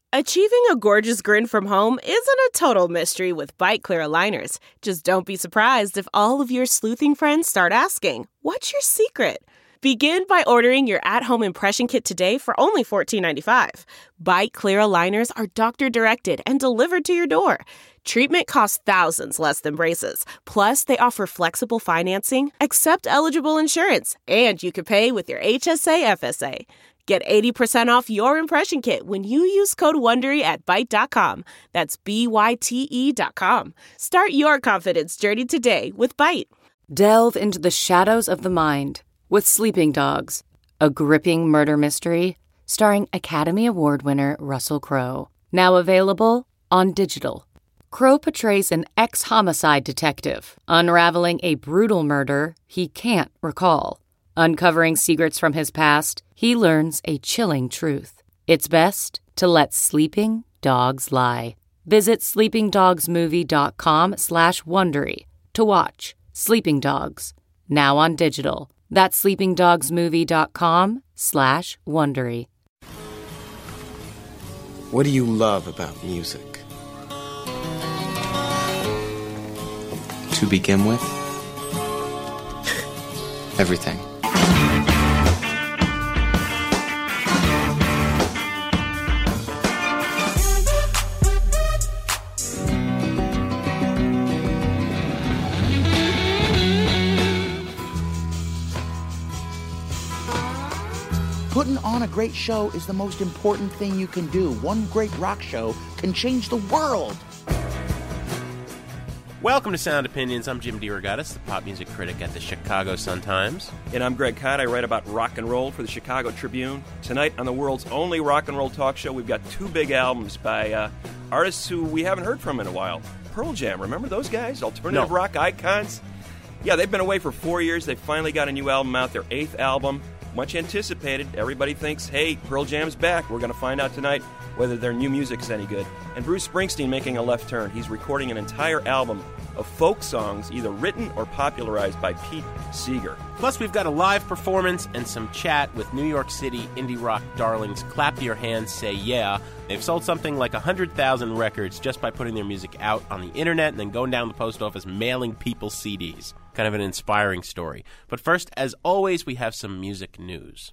Achieving a gorgeous grin from home isn't a total mystery with Byte Clear aligners. Just don't be surprised if all of your sleuthing friends start asking, "What's your secret?" Begin by ordering your at-home impression kit today for only $14.95. Byte Clear aligners are doctor-directed and delivered to your door. Treatment costs thousands less than braces. Plus, they offer flexible financing, accept eligible insurance, and you can pay with your HSA FSA. Get 80% off your impression kit when you use code WONDERY at Byte.com. That's BYTE.com. Start your confidence journey today with Byte. Delve into the shadows of the mind with Sleeping Dogs, a gripping murder mystery starring Academy Award winner Russell Crowe. Now available on digital. Crowe portrays an ex-homicide detective unraveling a brutal murder he can't recall. Uncovering secrets from his past, he learns a chilling truth. It's best to let sleeping dogs lie. Visit sleepingdogsmovie.com/Wondery to watch Sleeping Dogs, now on digital. That's sleepingdogsmovie.com/Wondery. What do you love about music? To begin with, everything. Putting on a great show is the most important thing you can do. One great rock show can change the world. Welcome to Sound Opinions. I'm Jim DeRogatis, the pop music critic at the Chicago Sun-Times. And I'm Greg Kot. I write about rock and roll for the Chicago Tribune. Tonight on the world's only rock and roll talk show, we've got two big albums by artists who we haven't heard from in a while. Pearl Jam, remember those guys? Alternative rock icons? Yeah, they've been away for 4 years. They finally got a new album out, their 8th album. Much anticipated. Everybody thinks, hey, Pearl Jam's back. We're going to find out tonight whether their new music's any good. And Bruce Springsteen making a left turn. He's recording an entire album of folk songs, either written or popularized by Pete Seeger. Plus, we've got a live performance and some chat with New York City indie rock darlings Clap Your Hands, Say Yeah. They've sold something like 100,000 records just by putting their music out on the internet and then going down to the post office mailing people CDs. Kind of an inspiring story. But first, as always, we have some music news.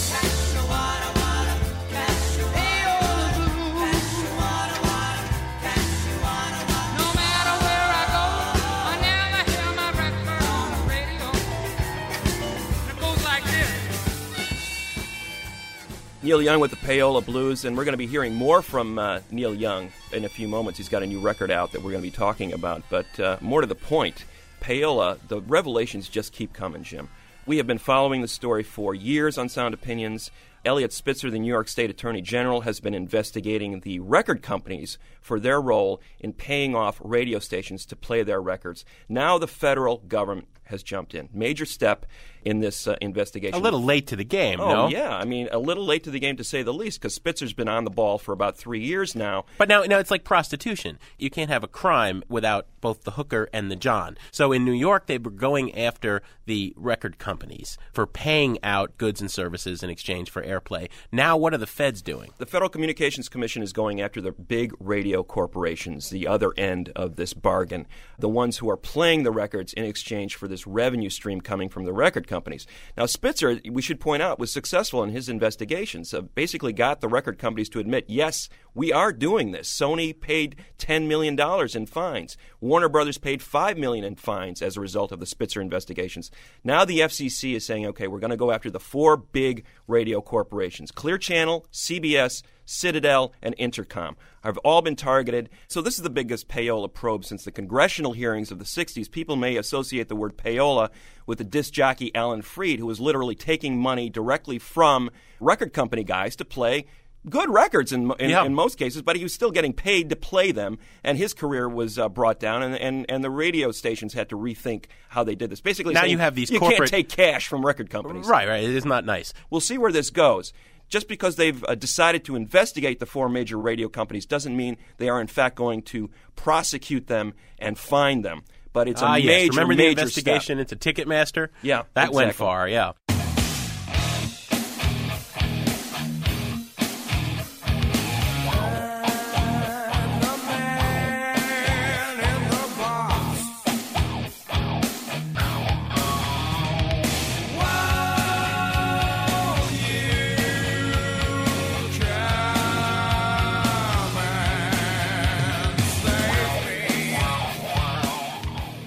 Neil Young with the Payola Blues, and we're going to be hearing more from Neil Young in a few moments. He's got a new record out that we're going to be talking about, but more to the point, Payola, the revelations just keep coming, Jim. We have been following the story for years on Sound Opinions. Eliot Spitzer, the New York State Attorney General, has been investigating the record companies for their role in paying off radio stations to play their records. Now the federal government has jumped in. Major step in this investigation. A little late to the game, no? Oh, yeah. I mean, a little late to the game to say the least, because Spitzer's been on the ball for about 3 years now. But now it's like prostitution. You can't have a crime without both the hooker and the John. So in New York, they were going after the record companies for paying out goods and services in exchange for airplay. Now what are the feds doing? The Federal Communications Commission is going after the big radio corporations, the other end of this bargain, the ones who are playing the records in exchange for this revenue stream coming from the record companies. Now, Spitzer, we should point out, was successful in his investigations. Basically got the record companies to admit, yes, we are doing this. Sony paid $10 million in fines. Warner Brothers paid $5 million in fines as a result of the Spitzer investigations. Now the FCC is saying, okay, we're going to go after the 4 big radio corporations, Clear Channel, CBS, Citadel, and Intercom have all been targeted. So this is the biggest payola probe since the congressional hearings of the 60s. People may associate the word payola with the disc jockey Alan Freed, who was literally taking money directly from record company guys to play good records in most cases, but he was still getting paid to play them, and his career was brought down, and the radio stations had to rethink how they did this. Basically, now saying, you have these you can't take cash from record companies. Right, it is not nice. We'll see where this goes. Just because they've decided to investigate the 4 major radio companies doesn't mean they are in fact going to prosecute them and fine them. But it's a major, Remember the major investigation step. into Ticketmaster? Yeah, that exactly. went far. Yeah.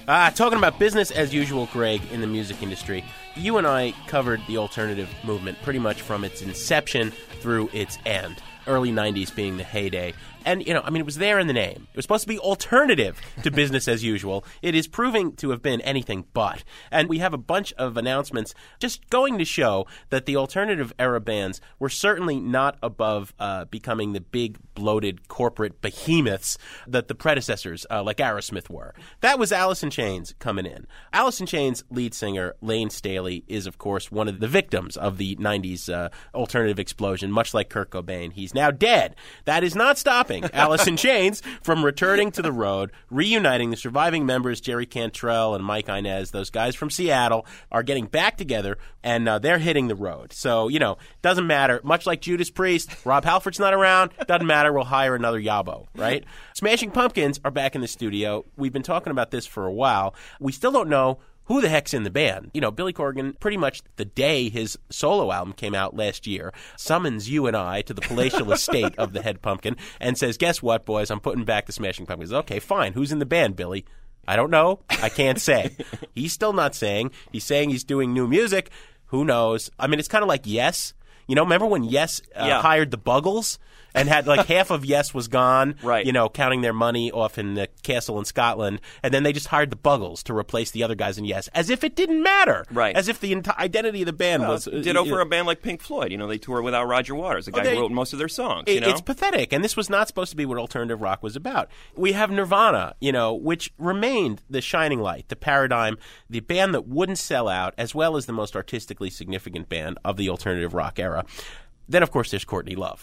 Talking about business as usual, Greg, in the music industry, you and I covered the alternative movement pretty much from its inception through its end. Early 90s being the heyday. And, it was there in the name. It was supposed to be alternative to business as usual. It is proving to have been anything but. And we have a bunch of announcements just going to show that the alternative era bands were certainly not above becoming the big, bloated corporate behemoths that the predecessors, like Aerosmith, were. That was Alice in Chains coming in. Alice in Chains lead singer Lane Staley is, of course, one of the victims of the 90s alternative explosion, much like Kurt Cobain. He's now dead. That is not stopping Alice in Chains from returning to the road, reuniting the surviving members, Jerry Cantrell and Mike Inez, those guys from Seattle, are getting back together, and they're hitting the road. So, doesn't matter. Much like Judas Priest, Rob Halford's not around, doesn't matter, we'll hire another Yabo, right? Smashing Pumpkins are back in the studio. We've been talking about this for a while. We still don't know who the heck's in the band. Billy Corgan, pretty much the day his solo album came out last year, summons you and I to the palatial estate of the head pumpkin and says, guess what, boys, I'm putting back the Smashing Pumpkins. Okay, fine. Who's in the band, Billy? I don't know. I can't say. He's still not saying. He's saying he's doing new music. Who knows? I mean, it's kind of like Yes. Remember when Yes hired the Buggles? And had half of Yes was gone, right. Counting their money off in the castle in Scotland. And then they just hired the Buggles to replace the other guys in Yes, as if it didn't matter. Right. As if the identity of the band was... Ditto for a band like Pink Floyd. They tour without Roger Waters, the guy who wrote most of their songs. It's pathetic. And this was not supposed to be what alternative rock was about. We have Nirvana, which remained the shining light, the paradigm, the band that wouldn't sell out, as well as the most artistically significant band of the alternative rock era. Then, of course, there's Courtney Love,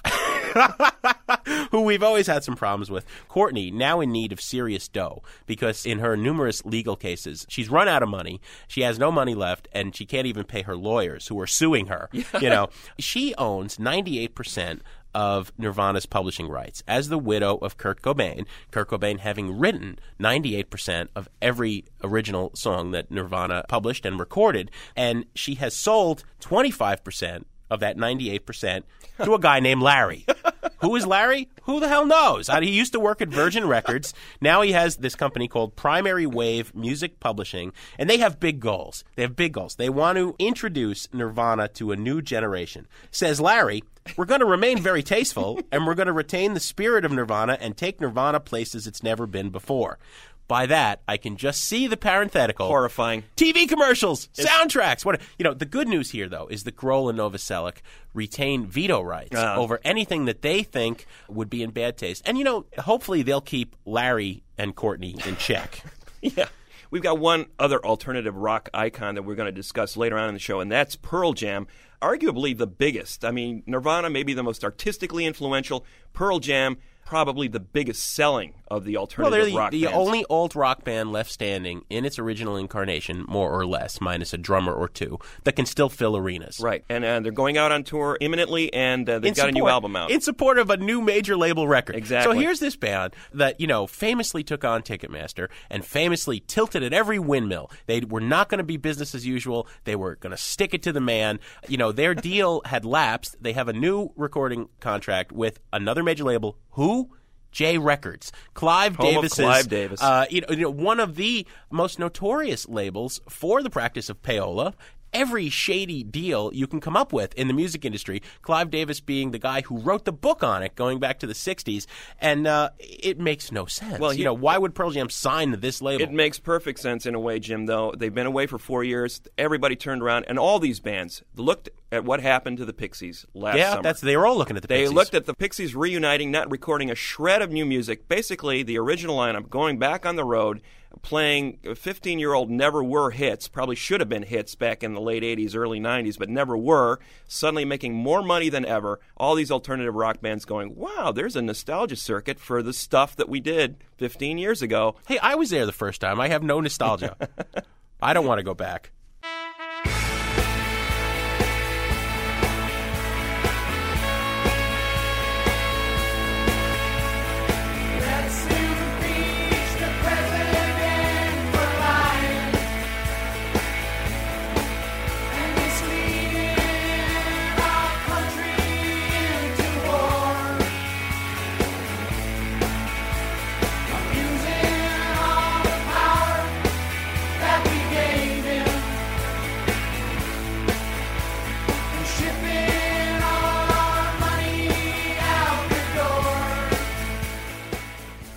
who we've always had some problems with. Courtney, now in need of serious dough, because in her numerous legal cases, she's run out of money, she has no money left, and she can't even pay her lawyers who are suing her. She owns 98% of Nirvana's publishing rights as the widow of Kurt Cobain having written 98% of every original song that Nirvana published and recorded, and she has sold 25% of that 98% to a guy named Larry. Who is Larry? Who the hell knows? He used to work at Virgin Records. Now he has this company called Primary Wave Music Publishing, and they have big goals. They want to introduce Nirvana to a new generation. Says Larry, we're going to remain very tasteful, and we're going to retain the spirit of Nirvana and take Nirvana places it's never been before. By that, I can just see the parenthetical. Horrifying. TV commercials, soundtracks. The good news here, though, is that Grohl and Novoselic retain veto rights over anything that they think would be in bad taste. And, hopefully they'll keep Larry and Courtney in check. Yeah. We've got one other alternative rock icon that we're going to discuss later on in the show, and that's Pearl Jam, arguably the biggest. I mean, Nirvana may be the most artistically influential. Pearl Jam, probably the biggest selling of the alternative rock bands. The only alt-rock band left standing in its original incarnation, more or less, minus a drummer or two, that can still fill arenas. Right, and they're going out on tour imminently, and they've got a new album out. In support of a new major label record. Exactly. So here's this band that, famously took on Ticketmaster and famously tilted at every windmill. They were not going to be business as usual. They were going to stick it to the man. Their deal had lapsed. They have a new recording contract with another major label. Who? J Records. Clive Davis. One of the most notorious labels for the practice of payola. Every shady deal you can come up with in the music industry, Clive Davis being the guy who wrote the book on it going back to the 60s, and it makes no sense. Well, why would Pearl Jam sign this label? It makes perfect sense in a way, Jim, though. They've been away for 4 years. Everybody turned around, and all these bands looked at what happened to the Pixies last summer. Yeah, they were all looking at the Pixies. They looked at the Pixies reuniting, not recording a shred of new music. Basically, the original lineup going back on the road, playing 15-year-old never were hits, probably should have been hits back in the late 80s, early 90s, but never were, suddenly making more money than ever. All these alternative rock bands going, wow, there's a nostalgia circuit for the stuff that we did 15 years ago. Hey, I was there the first time. I have no nostalgia. I don't want to go back.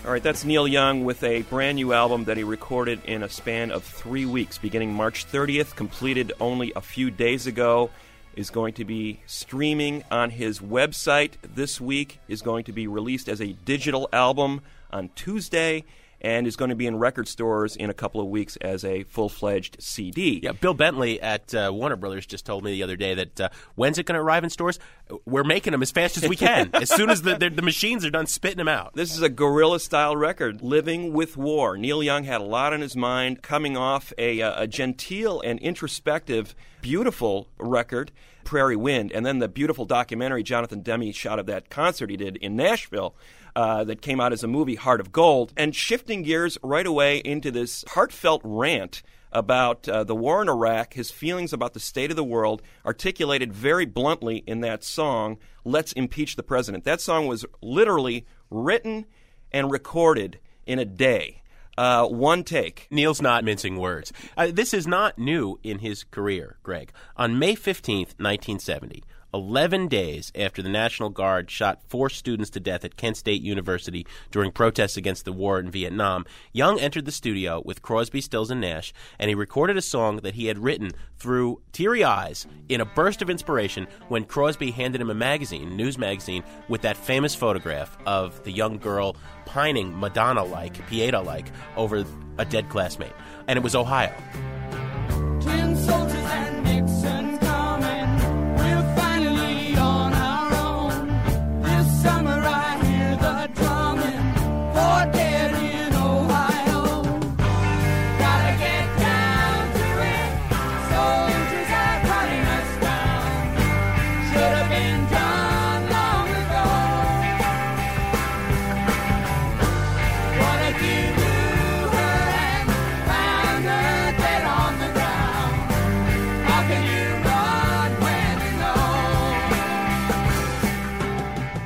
All right, that's Neil Young with a brand new album that he recorded in a span of 3 weeks, beginning March 30th, completed only a few days ago. Is going to be streaming on his website this week, is going to be released as a digital album on Tuesday, and is going to be in record stores in a couple of weeks as a full-fledged CD. Yeah, Bill Bentley at Warner Brothers just told me the other day that when's it going to arrive in stores? We're making them as fast as we can, as soon as the machines are done spitting them out. This is a guerrilla-style record, Living with War. Neil Young had a lot on his mind, coming off a genteel and introspective, beautiful record, Prairie Wind, and then the beautiful documentary Jonathan Demme shot of that concert he did in Nashville, that came out as a movie, Heart of Gold, and shifting gears right away into this heartfelt rant about the war in Iraq, his feelings about the state of the world, articulated very bluntly in that song, Let's Impeach the President. That song was literally written and recorded in a day. One take. Neil's not mincing words. This is not new in his career, Greg. On May 15th, 1970, 11 days after the National Guard shot 4 students to death at Kent State University during protests against the war in Vietnam, Young entered the studio with Crosby, Stills, and Nash, and he recorded a song that he had written through teary eyes in a burst of inspiration when Crosby handed him a news magazine, with that famous photograph of the young girl pining Madonna-like, Pieta-like, over a dead classmate. And it was Ohio. 10 soldiers and Nixon coming. We're finally on our own. This summer I hear the drumming. 4 dead in Ohio. Gotta get down to it. Soldiers are cutting us down. Should have been done long ago. Wanna give you her and found her dead on the ground. How can you run when you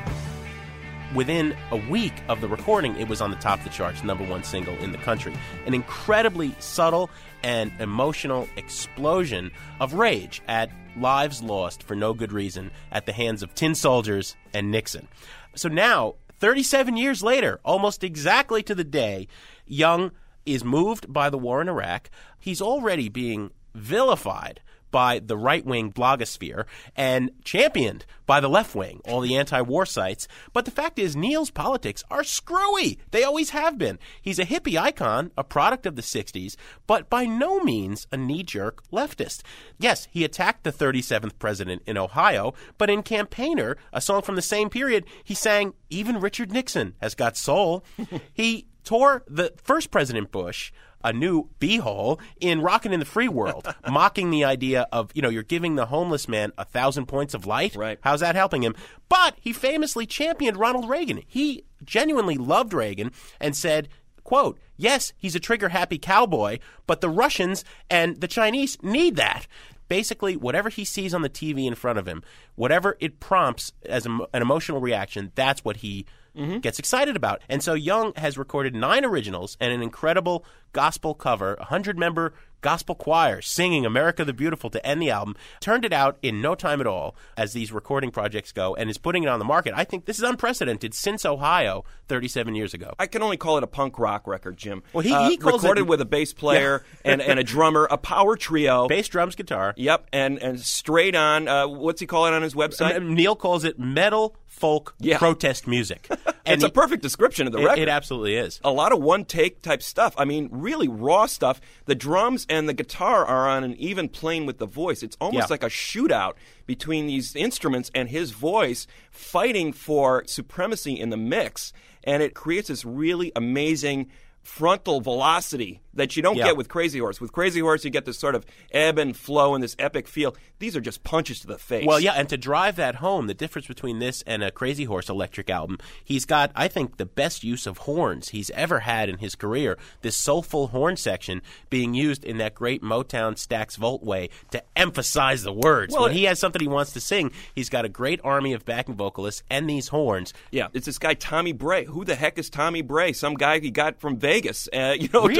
know? Within a week of the recording, it was on the top of the charts, #1 single in the country. An incredibly subtle and emotional explosion of rage at lives lost for no good reason at the hands of tin soldiers and Nixon. So now, 37 years later, almost exactly to the day, Young is moved by the war in Iraq. He's already being vilified by the right-wing blogosphere and championed by the left wing, all the anti-war sites. But the fact is, Neil's politics are screwy. They always have been. He's a hippie icon, a product of the 60s, but by no means a knee-jerk leftist. Yes, he attacked the 37th president in Ohio, but in Campaigner, a song from the same period, he sang, "Even Richard Nixon has got soul." He tore the first President Bush a new beehole in Rockin' in the Free World, mocking the idea of, you're giving the homeless man 1,000 points of light. Right. How's that helping him? But he famously championed Ronald Reagan. He genuinely loved Reagan and said, quote, "Yes, he's a trigger-happy cowboy, but the Russians and the Chinese need that." Basically, whatever he sees on the TV in front of him, whatever it prompts as an emotional reaction, that's what he gets excited about. And so Young has recorded 9 originals and an incredible gospel cover, 100-member gospel choir singing America the Beautiful to end the album, turned it out in no time at all as these recording projects go, and is putting it on the market. I think this is unprecedented since Ohio 37 years ago. I can only call it a punk rock record, Jim. Well, he calls recorded it, with a bass player and a drummer, a power trio. Bass, drums, guitar. Yep, and straight on, what's he call it on his website? Neil calls it metal folk protest music. And it's a perfect description of the record. It absolutely is. A lot of one-take type stuff. I mean, really raw stuff. The drums and the guitar are on an even plane with the voice. It's almost like a shootout between these instruments and his voice fighting for supremacy in the mix. And it creates this really amazing frontal velocity that you don't get with Crazy Horse. With Crazy Horse, you get this sort of ebb and flow and this epic feel. These are just punches to the face. Well, yeah, and to drive that home, the difference between this and a Crazy Horse electric album, he's got, I think, the best use of horns he's ever had in his career. This soulful horn section being used in that great Motown Stax Volt way to emphasize the words. Well, when he has something he wants to sing, he's got a great army of backing vocalists and these horns. Yeah, it's this guy Tommy Bray. Who the heck is Tommy Bray? Some guy he got from Vegas, Really? to show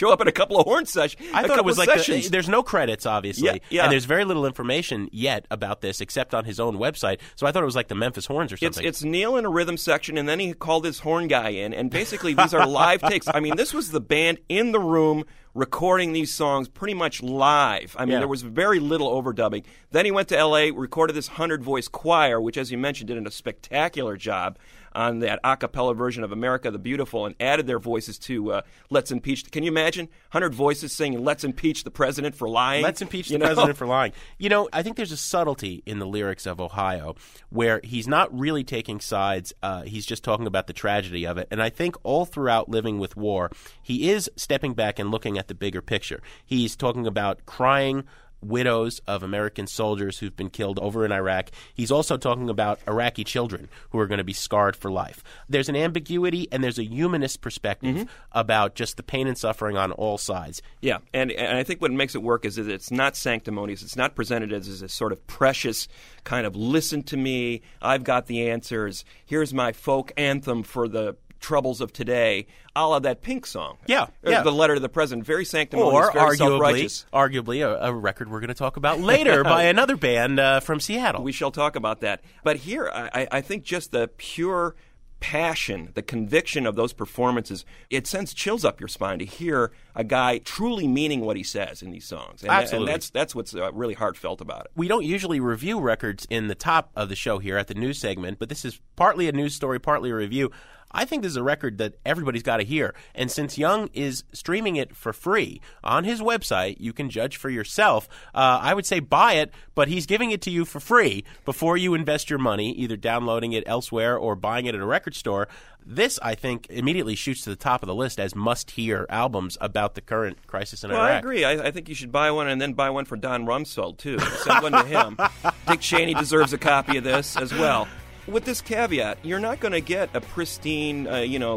show up at a couple of horn sessions. I thought it was like there's no credits, obviously, Yeah. and there's very little information yet about this except on his own website. So I thought it was like the Memphis Horns or something. It's Neil in a rhythm section, and then he called his horn guy in, and basically these are live takes. I mean, this was the band in the room recording these songs pretty much live. I mean, there was very little overdubbing. Then he went to L.A., recorded this 100-voice choir, which, as you mentioned, did a spectacular job on that a cappella version of America the Beautiful, and added their voices to Let's Impeach. Can you imagine 100 voices singing Let's Impeach the President for lying? Let's impeach the president for lying. You know, I think there's a subtlety in the lyrics of Ohio where he's not really taking sides. He's just talking about the tragedy of it. And I think all throughout Living with War, he is stepping back and looking at the bigger picture. He's talking about crying widows of American soldiers who've been killed over in Iraq. He's also talking about Iraqi children who are going to be scarred for life. There's an ambiguity and there's a humanist perspective about just the pain and suffering on all sides. Yeah, and I think what makes it work is that it's not sanctimonious. It's not presented as a sort of precious kind of listen to me, I've got the answers, here's my folk anthem for the troubles of today, a la that Pink song. Yeah. The letter to the president, very sanctimonious, Or very self-righteous. arguably a record we're going to talk about later by another band from Seattle. We shall talk about that. But here, I think just the pure passion, the conviction of those performances, it sends chills up your spine to hear a guy truly meaning what he says in these songs. And Absolutely. And that's what's really heartfelt about it. We don't usually review records in the top of the show here at the news segment, but this is partly a news story, partly a review. I think this is a record that everybody's got to hear. And since Young is streaming it for free on his website, you can judge for yourself. I would say buy it, but he's giving it to you for free before you invest your money, either downloading it elsewhere or buying it at a record store. This, I think, immediately shoots to the top of the list as must-hear albums about the current crisis in Iraq. I agree. I think you should buy one and then buy one for Don Rumsfeld, too. Send one to him. Dick Cheney deserves a copy of this as well. With this caveat, you're not going to get a pristine,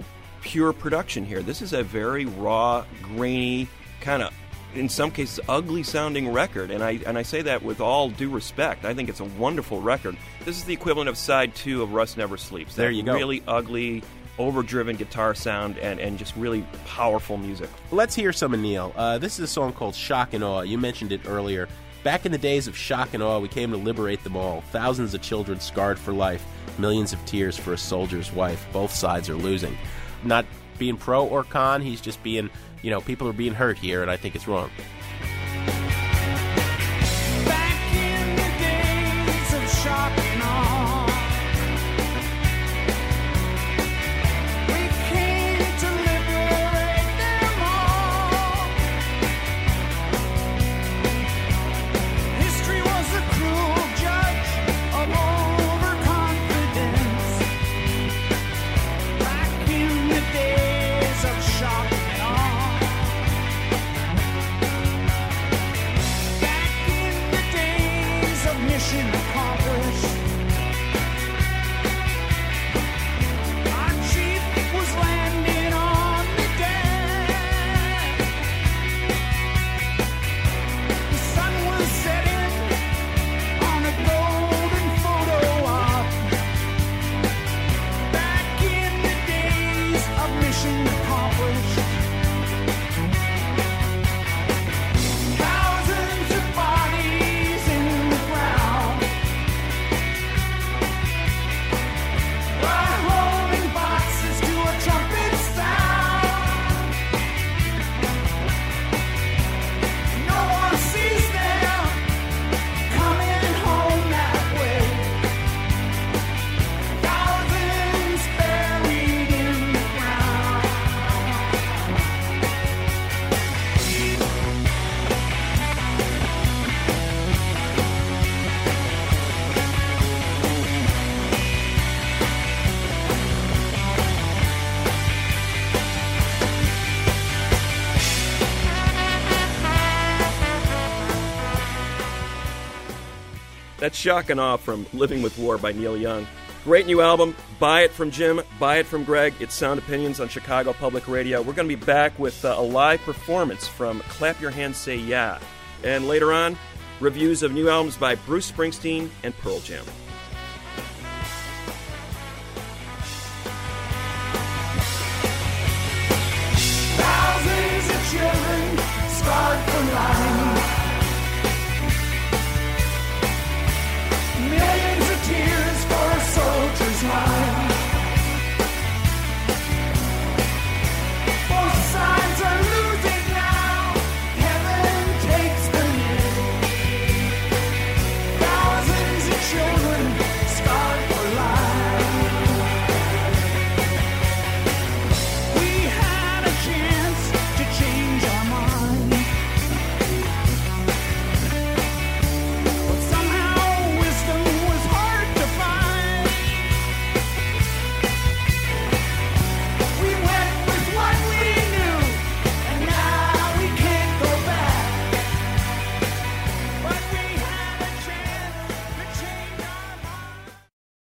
pure production here. This is a very raw, grainy, kind of, in some cases, ugly-sounding record, and I say that with all due respect. I think it's a wonderful record. This is the equivalent of side 2 of Rust Never Sleeps. There you go. Really ugly, overdriven guitar sound and just really powerful music. Let's hear some of Neil. This is a song called Shock and Awe. You mentioned it earlier. Back in the days of shock and awe, we came to liberate them all. Thousands of children scarred for life. Millions of tears for a soldier's wife. Both sides are losing. Not being pro or con, he's just being, people are being hurt here, and I think it's wrong. Back in the days of shock and awe, we came to liberate them all. History was a cruel judge of overconfidence. Back in the days of shock and awe. Back in the days of mission accomplished. Our chief was landing on the deck. The sun was setting on a golden photo op. Back in the days of mission accomplished. Thousands of bodies in the ground, while holding boxes to a trumpet sound. No one sees them coming home that way. Thousands buried in the ground. That's Shock and Awe from Living with War by Neil Young. Great new album. Buy it from Jim. Buy it from Greg. It's Sound Opinions on Chicago Public Radio. We're going to be back with a live performance from Clap Your Hands, Say Yeah. And later on, reviews of new albums by Bruce Springsteen and Pearl Jam. Thousands of children scarred for life. Millions of tears for a soldier's life. Both sides are losing now. Heaven takes the news. Thousands of children scarred for life. We had a chance to change our mind, but somehow wisdom was hard to find. We went with what we knew, and now we can't go back. But we had a chance to change our mind.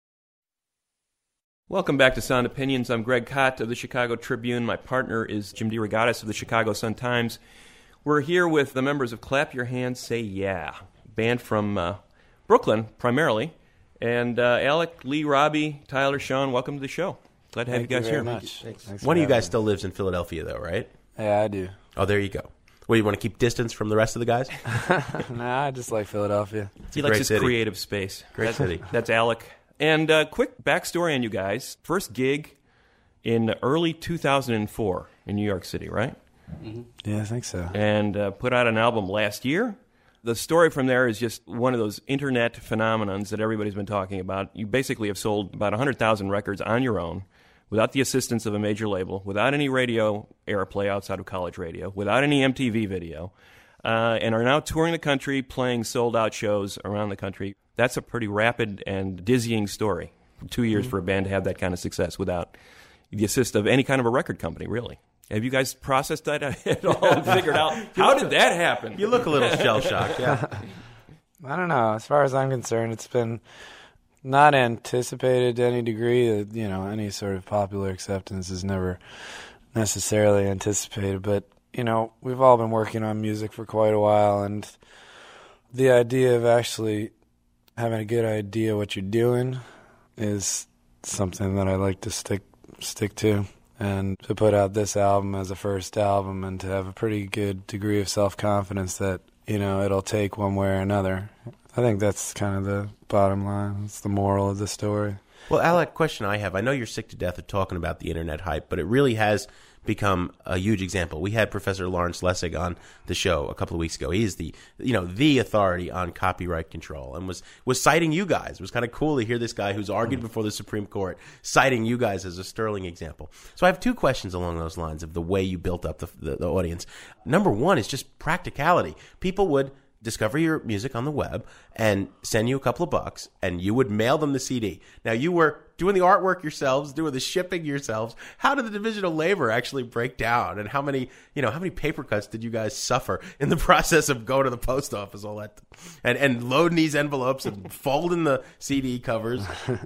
Welcome back to Sound Opinions. I'm Greg Kot of the Chicago Tribune. My partner is Jim DeRogatis of the Chicago Sun-Times. We're here with the members of Clap Your Hands, Say Yeah, band from Brooklyn primarily. And Alec, Lee, Robbie, Tyler, Sean, welcome to the show. Glad to have you guys here. Much. Thanks One of you guys still lives in Philadelphia, though, right? Yeah, I do. Oh, there you go. Well, you want to keep distance from the rest of the guys? Nah, I just like Philadelphia. He likes great his city. creative space. Great city. That's Alec. And quick backstory on you guys. First gig in early 2004 in New York City, right? Yeah, I think so. And put out an album last year. The story from there is just one of those internet phenomenons that everybody's been talking about. You basically have sold about 100,000 records on your own, without the assistance of a major label, without any radio airplay outside of college radio, without any MTV video, and are now touring the country, playing sold-out shows around the country. That's a pretty rapid and dizzying story. 2 years for a band to have that kind of success without the assist of any kind of a record company, really. Have you guys processed that at all and figured out how did that happen? You look a little shell-shocked, yeah. I don't know. As far as I'm concerned, it's been not anticipated to any degree. That, any sort of popular acceptance is never necessarily anticipated. But, we've all been working on music for quite a while, and the idea of actually having a good idea what you're doing is something that I like to stick to. And to put out this album as a first album and to have a pretty good degree of self-confidence that, it'll take one way or another. I think that's kind of the bottom line. It's the moral of the story. Well, Alec, question I have. I know you're sick to death of talking about the internet hype, but it really has become a huge example. We had Professor Lawrence Lessig on the show a couple of weeks ago. He is the authority on copyright control, and was citing you guys. It was kind of cool to hear this guy who's argued before the Supreme Court citing you guys as a sterling example. So I have two questions along those lines of the way you built up the audience. Number one is just practicality. People would discover your music on the web and send you a couple of bucks, and you would mail them the CD. Now, you were doing the artwork yourselves, doing the shipping yourselves. How did the division of labor actually break down, and how many paper cuts did you guys suffer in the process of going to the post office, all that, and loading these envelopes and folding the CD covers?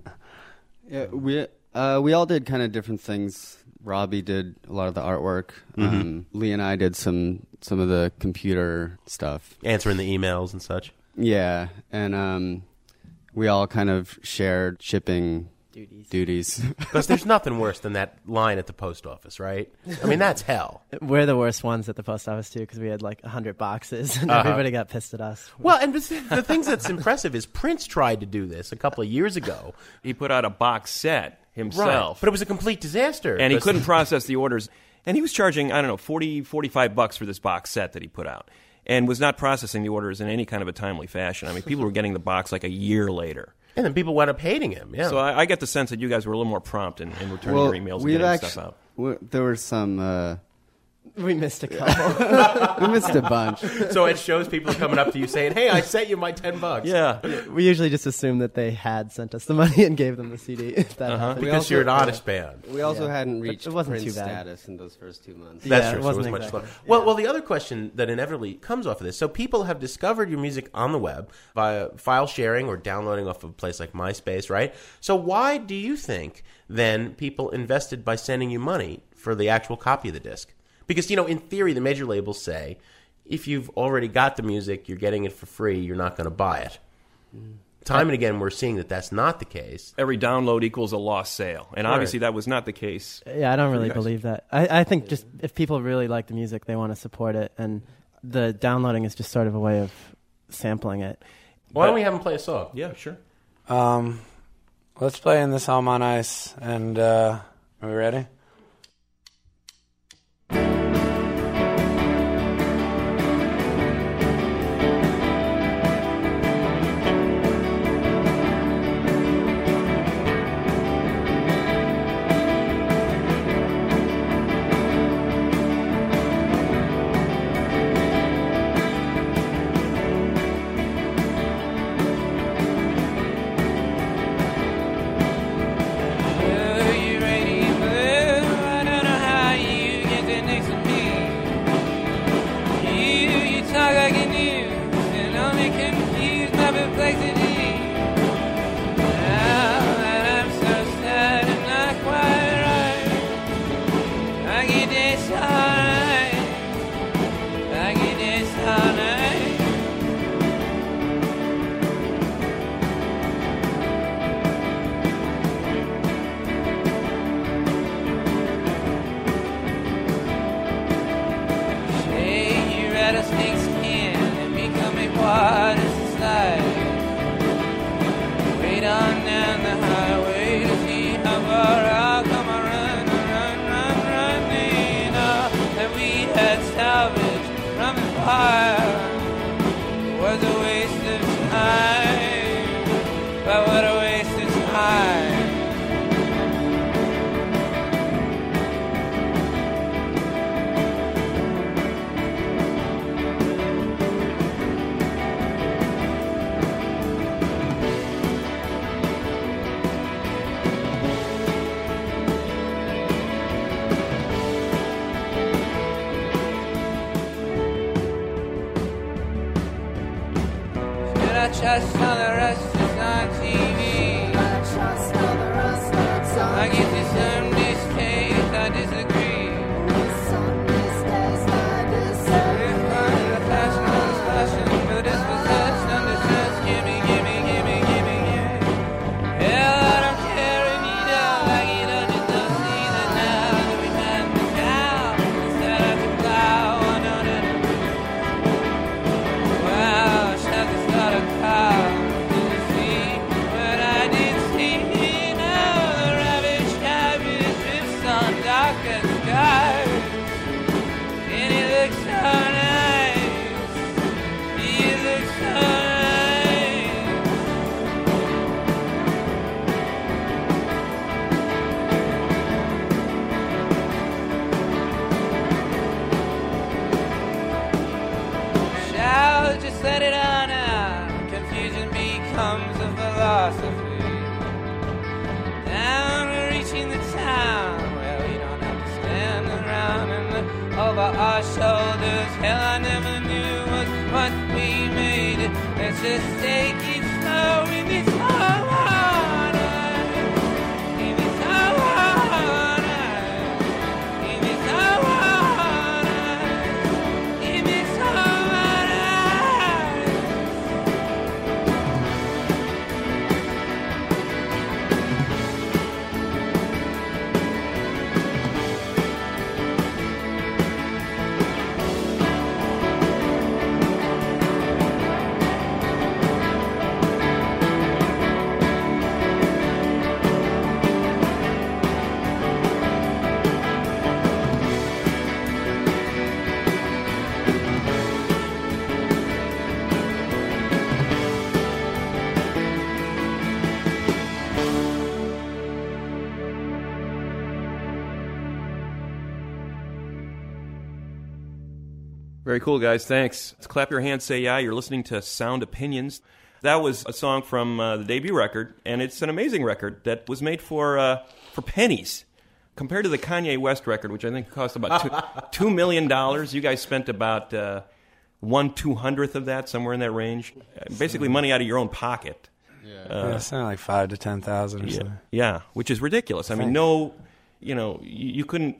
Yeah, we all did kind of different things. Robbie did a lot of the artwork. Lee and I did some of the computer stuff, answering the emails and such. Yeah, and we all kind of shared shipping duties. Because there's nothing worse than that line at the post office, right? I mean, that's hell. We're the worst ones at the post office, too, because we had like 100 boxes, and everybody got pissed at us. Well, and the things that's impressive is Prince tried to do this a couple of years ago. He put out a box set himself. Right. But it was a complete disaster. And he couldn't process the orders. And he was charging, I don't know, $45 for this box set that he put out, and was not processing the orders in any kind of a timely fashion. I mean, people were getting the box like a year later. And then people wound up hating him, yeah. So I get the sense that you guys were a little more prompt in returning your emails and getting stuff out. There were some... We missed a couple. We missed a bunch. So it shows people coming up to you saying, "Hey, I sent you my $10." Yeah. We usually just assume that they had sent us the money and gave them the CD. If that happened. Because you're an honest band. We also hadn't reached it wasn't Prince too bad. status in those first 2 months. That's Yeah, true. it So it was wasn't much exactly. slower. Well, the other question that inevitably comes off of this, so people have discovered your music on the web via file sharing or downloading off of a place like MySpace, right? So why do you think then people invested by sending you money for the actual copy of the disc? Because, in theory, the major labels say, if you've already got the music, you're getting it for free, you're not going to buy it. Time and again, we're seeing that that's not the case. Every download equals a lost sale. And obviously that was not the case. Yeah, I don't really believe that. I think just if people really like the music, they want to support it. And the downloading is just sort of a way of sampling it. Why don't we have him play a song? Yeah, sure. Let's play In This Home on Ice. And are we ready? Trust all the rest is on TV. Trust all the rest is on TV. I get to some these days I disagree. Some these days I disagree. If I'm the fashion on this fashion, but it's possessed under stress. Gimme. Hell, I don't care if you don't like it or just don't see that now that we had the cow instead of the plow. I know that. Wow, shut the start of let it on out. Confusion becomes a philosophy. Now we're reaching the town where we don't have to stand around and look over our shoulders. Hell, I never knew was what we made. Let's just take it slow in this hard water. In this hard water. In this hard water. In this hard water. Very cool, guys. Thanks. Let's clap your hands, say yeah. You're listening to Sound Opinions. That was a song from the debut record, and it's an amazing record that was made for pennies. Compared to the Kanye West record, which I think cost about $2 million, you guys spent about 1/200th of that, somewhere in that range. Basically money out of your own pocket. Yeah, it's not like 5,000 to 10,000 or something. Yeah, which is ridiculous. I mean, you couldn't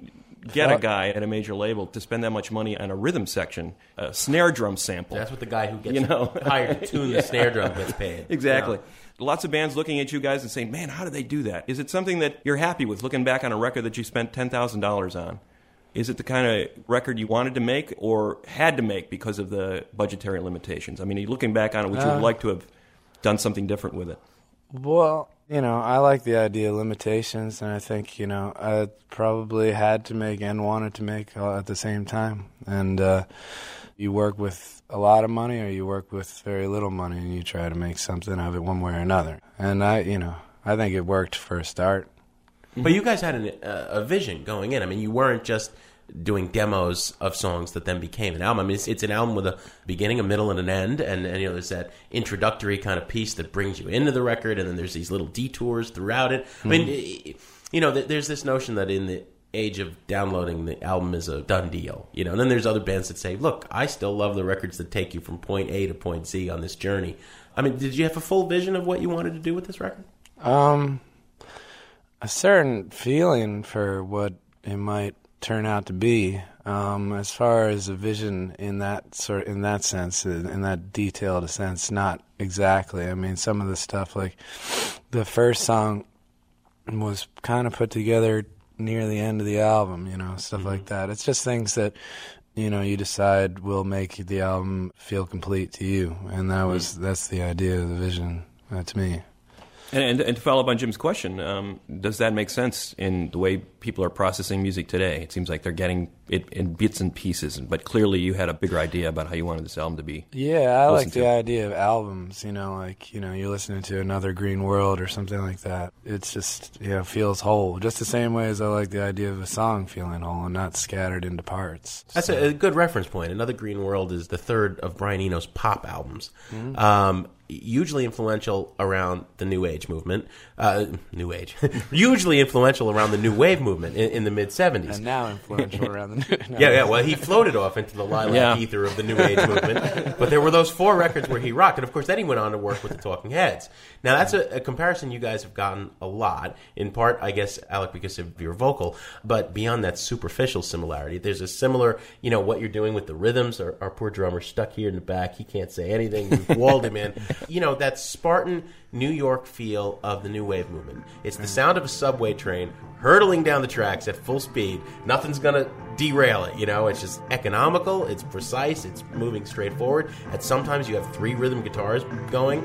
get a guy at a major label to spend that much money on a rhythm section, a snare drum sample. That's what the guy who gets hired to tune the snare drum gets paid. Exactly. Lots of bands looking at you guys and saying, man, how do they do that? Is it something that you're happy with, looking back on a record that you spent $10,000 on? Is it the kind of record you wanted to make or had to make because of the budgetary limitations? I mean, looking back on it, would you like to have done something different with it? Well, I like the idea of limitations, and I think, I probably had to make and wanted to make all at the same time. And you work with a lot of money or you work with very little money, and you try to make something of it one way or another. And I think it worked for a start. But you guys had a vision going in. I mean, you weren't just doing demos of songs that then became an album. I mean, it's an album with a beginning, a middle, and an end, and there's that introductory kind of piece that brings you into the record, and then there's these little detours throughout it. I mean, there's this notion that in the age of downloading, the album is a done deal. And then there's other bands that say, look, I still love the records that take you from point A to point Z on this journey. I mean, did you have a full vision of what you wanted to do with this record? A certain feeling for what it might turn out to be. As far as a vision in that sense, in that detailed a sense, not exactly. I mean, some of the stuff, like the first song was kind of put together near the end of the album, stuff like that. It's just things that, you decide will make the album feel complete to you. And that's the idea of the vision to me. And to follow up on Jim's question, does that make sense in the way people are processing music today? It seems like they're getting it in bits and pieces, but clearly you had a bigger idea about how you wanted this album to be. Yeah, I like the idea of albums, you're listening to Another Green World or something like that. It's just, feels whole, just the same way as I like the idea of a song feeling whole and not scattered into parts. That's a good reference point. Another Green World is the third of Brian Eno's pop albums. Mm-hmm. Hugely influential around the New Age movement. Hugely influential around the New Wave movement in the mid-'70s. And now influential around the New... Yeah, well, he floated off into the lilac ether of the New Age movement. But there were those 4 records where he rocked. And, of course, then he went on to work with the Talking Heads. Now, that's a comparison you guys have gotten a lot, in part, I guess, Alec, because of your vocal. But beyond that superficial similarity, there's a similar, what you're doing with the rhythms. Our poor drummer stuck here in the back. He can't say anything. We've walled him in. That Spartan New York feel of the New Wave movement. It's the sound of a subway train hurtling down the tracks at full speed. Nothing's going to derail it, It's just economical, it's precise, it's moving straight forward. And sometimes you have 3 rhythm guitars going.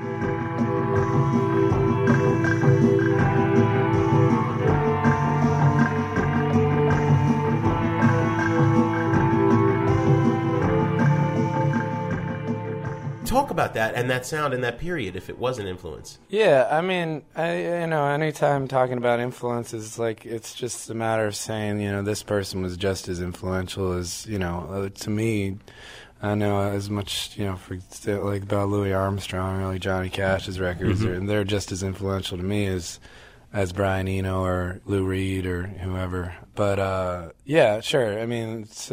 Talk about that and that sound in that period, if it was an influence. Yeah, I mean, anytime talking about influences, it's just a matter of saying, this person was just as influential as, to me. I know as much, about Louis Armstrong or Johnny Cash's records, and they're just as influential to me as Brian Eno or Lou Reed or whoever. But yeah, sure. I mean, it's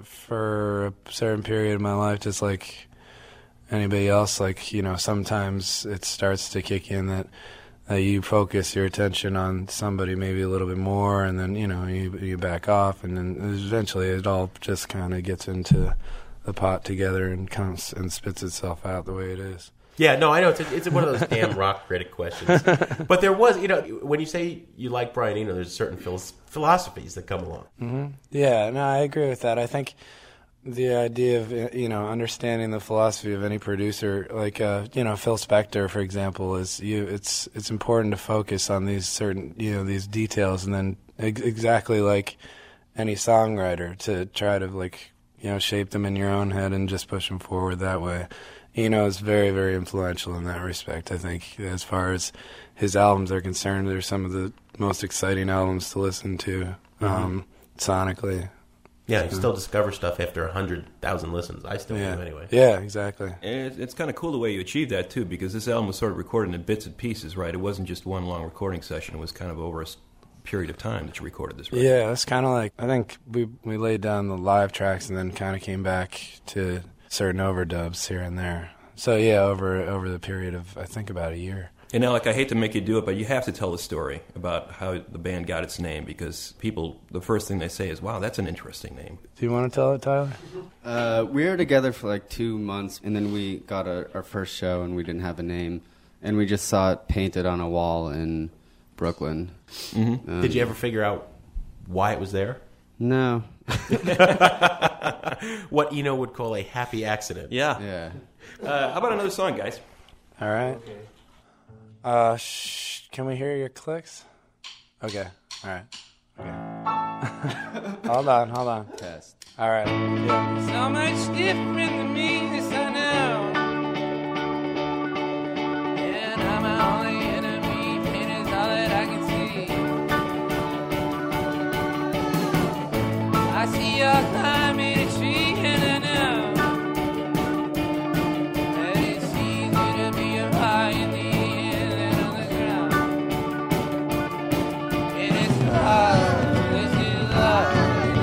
for a certain period of my life, just like anybody else, sometimes it starts to kick in that you focus your attention on somebody maybe a little bit more, and then you back off, and then eventually it all just kind of gets into the pot together and comes and spits itself out the way it is. Yeah, no, I know it's one of those damn rock critic questions. But there was, when you say you like Brian Eno, there's certain philosophies that come along. Mm-hmm. Yeah, no, I agree with that. I think the idea of understanding the philosophy of any producer, like Phil Spector, for example, is it's important to focus on these certain these details, and then exactly like any songwriter, to try to shape them in your own head and just push them forward that way. Is very, very influential in that respect. I think as far as his albums are concerned, they're some of the most exciting albums to listen to sonically. Yeah, you still discover stuff after 100,000 listens. I still do anyway. Yeah, exactly. And it's kind of cool the way you achieved that, too, because this album was sort of recorded in bits and pieces, right? It wasn't just one long recording session. It was kind of over a period of time that you recorded this record. Yeah, it's kind of like, I think we laid down the live tracks and then kind of came back to certain overdubs here and there. So, yeah, over the period of, I think, about a year. And Alec, I hate to make you do it, but you have to tell the story about how the band got its name, because people, the first thing they say is, wow, that's an interesting name. Do you want to tell it, Tyler? We were together for like 2 months, and then we got our first show, and we didn't have a name. And we just saw it painted on a wall in Brooklyn. Mm-hmm. Did you ever figure out why it was there? No. What Eno would call a happy accident. Yeah. How about another song, guys? All right. Can we hear your clicks? Okay. All right. Okay. Hold on. Test. All right. Yeah. So much different than me, this I know. And I'm my only enemy, pain is all that I can see. I see your climbing a tree, and I know that it's easy to be a high in the air than on the ground. And it's love, this is love.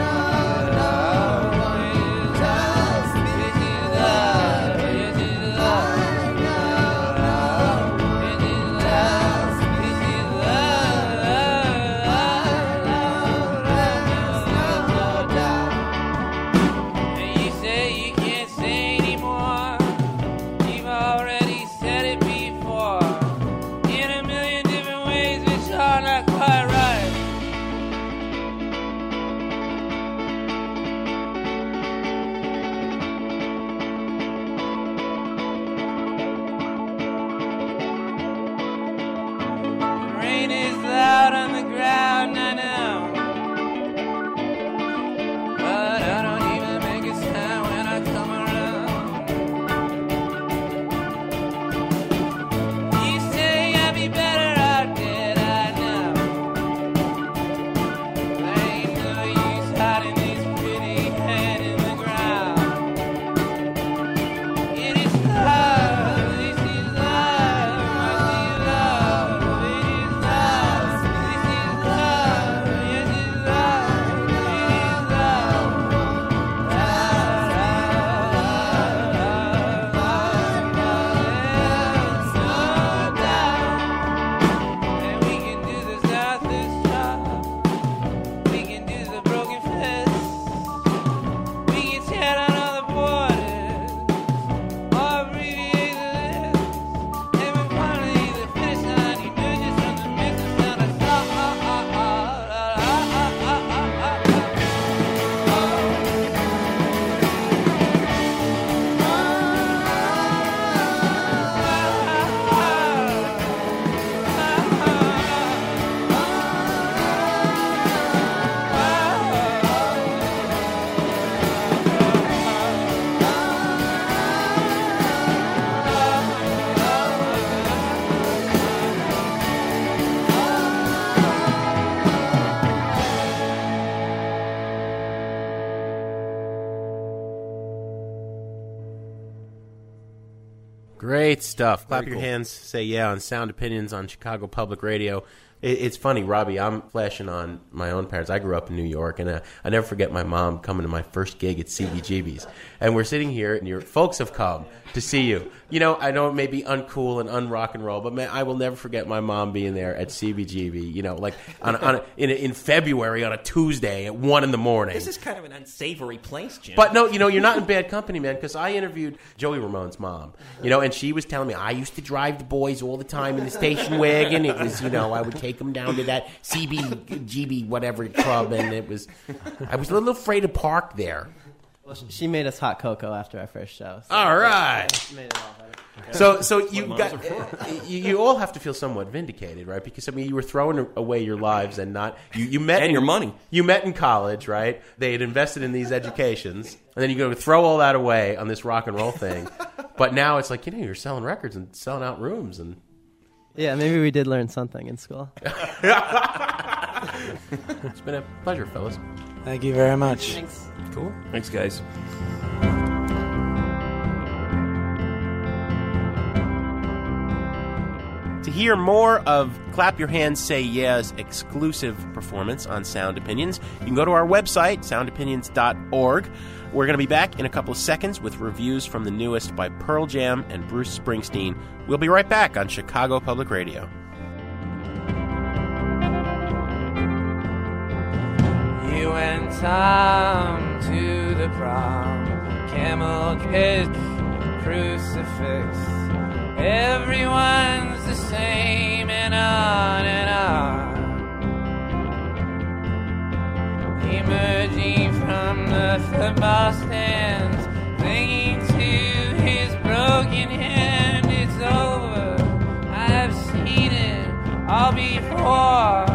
Great stuff. Clap Very your cool. hands, say yeah on Sound Opinions on Chicago Public Radio. It's funny, Robbie, I'm flashing on my own parents. I grew up in New York, and I never forget my mom coming to my first gig at CBGB's. And we're sitting here, and your folks have come to see you. You know, I know it may be uncool and un-rock and roll, but man, I will never forget my mom being there at CBGB, you know, like in February on a Tuesday at 1 in the morning. This is kind of an unsavory place, Jim. But no, you know, you're not in bad company, man, because I interviewed Joey Ramone's mom, you know, and she was telling me, I used to drive the boys all the time in the station wagon. It was, you know, I would take them down to that CBGB whatever club, and I was a little afraid to park there. Well, she made us hot cocoa after our first show. So all right. Made it all better. So you all have to feel somewhat vindicated, right? Because I mean, you were throwing away your lives and not you met and your money. You met in college, right? They had invested in these educations, and then you go to throw all that away on this rock and roll thing. But now it's like, you know, you're selling records and selling out rooms, and yeah, maybe we did learn something in school. It's been a pleasure, fellas. Thank you very much. Thanks. Cool. Thanks, guys. To hear more of Clap Your Hands, Say Yeah's exclusive performance on Sound Opinions, you can go to our website, soundopinions.org. We're going to be back in a couple of seconds with reviews from the newest by Pearl Jam and Bruce Springsteen. We'll be right back on Chicago Public Radio. You and Tom to the prom, camel pitch, crucifix. Everyone's the same and on and on. Emerging from the football stands, clinging to his broken hand. It's over, I've seen it all before.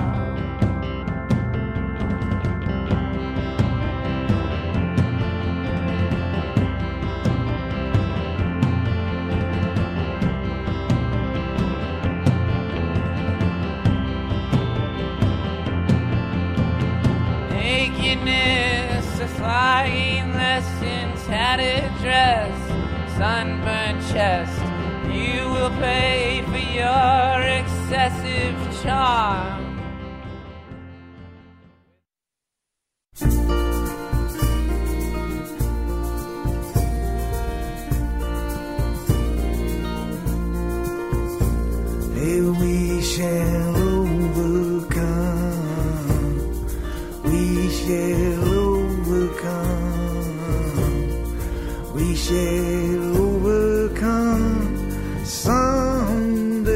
A flying lesson, tattered dress, sunburned chest. You will pay for your excessive charm. Hey, we shall overcome. We shall we shall overcome someday.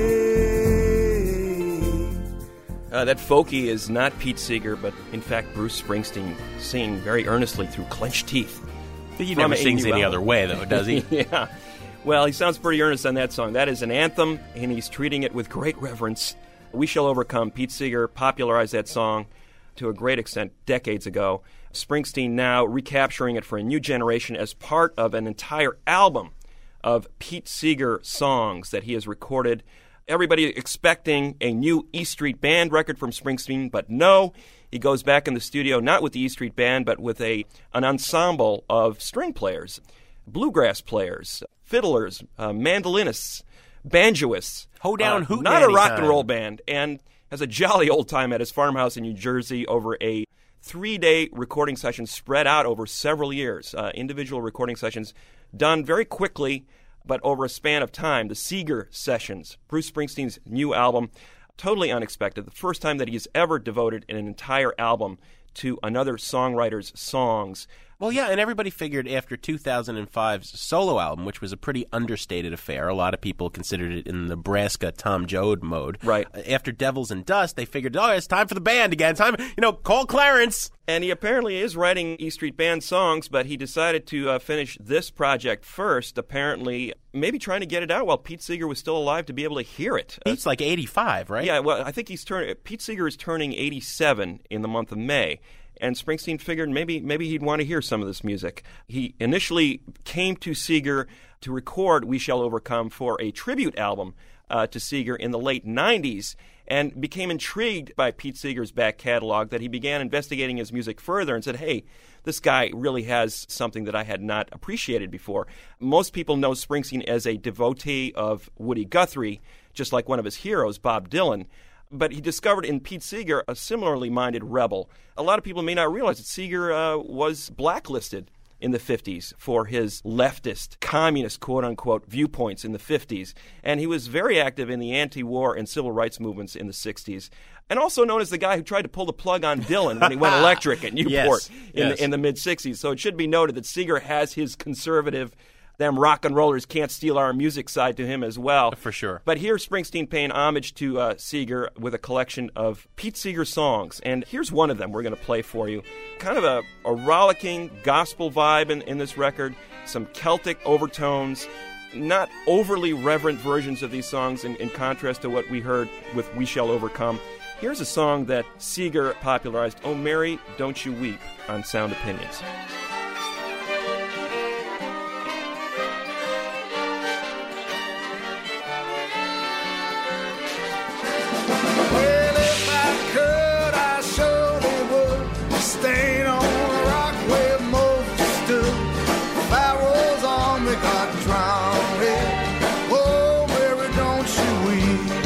That folky is not Pete Seeger, but in fact Bruce Springsteen singing very earnestly through clenched teeth. He never sings any other way, though, does he? Yeah. Well, he sounds pretty earnest on that song. That is an anthem, and he's treating it with great reverence. We Shall Overcome. Pete Seeger popularized that song to a great extent decades ago. Springsteen now recapturing it for a new generation as part of an entire album of Pete Seeger songs that he has recorded. Everybody expecting a new E Street Band record from Springsteen, but no, he goes back in the studio not with the E Street Band, but with an ensemble of string players, bluegrass players, fiddlers, mandolinists, banjoists. Hoedown Hootenanny not a rock time. and roll band, and has a jolly old time at his farmhouse in New Jersey over a 3-day recording session spread out over several years. Individual recording sessions done very quickly, but over a span of time. The Seeger Sessions, Bruce Springsteen's new album, totally unexpected. The first time that he's ever devoted an entire album to another songwriter's songs. Well, yeah, and everybody figured after 2005's solo album, which was a pretty understated affair, a lot of people considered it in Nebraska Tom Joad mode. Right. After Devils and Dust, they figured, oh, it's time for the band again. Time, call Clarence. And he apparently is writing E Street Band songs, but he decided to finish this project first, apparently maybe trying to get it out while Pete Seeger was still alive to be able to hear it. Pete's like 85, right? Yeah, well, I think Pete Seeger is turning 87 in the month of May. And Springsteen figured maybe he'd want to hear some of this music. He initially came to Seeger to record We Shall Overcome for a tribute album to Seeger in the late 90s and became intrigued by Pete Seeger's back catalog that he began investigating his music further and said, hey, this guy really has something that I had not appreciated before. Most people know Springsteen as a devotee of Woody Guthrie, just like one of his heroes, Bob Dylan. But he discovered in Pete Seeger a similarly minded rebel. A lot of people may not realize that Seeger was blacklisted in the 50s for his leftist, communist, quote-unquote, viewpoints in the 50s. And he was very active in the anti-war and civil rights movements in the 60s. And also known as the guy who tried to pull the plug on Dylan when he went electric at Newport in the mid-60s. So it should be noted that Seeger has his conservative, them rock and rollers can't steal our music side to him as well. For sure. But here's Springsteen paying homage to Seeger with a collection of Pete Seeger songs. And here's one of them we're going to play for you. Kind of a rollicking gospel vibe in this record, some Celtic overtones, not overly reverent versions of these songs in contrast to what we heard with We Shall Overcome. Here's a song that Seeger popularized, Oh Mary, Don't You Weep, on Sound Opinions. Staying on a rock where Moses stood. Pharaoh's army got drowned. Oh, Mary, don't you weep.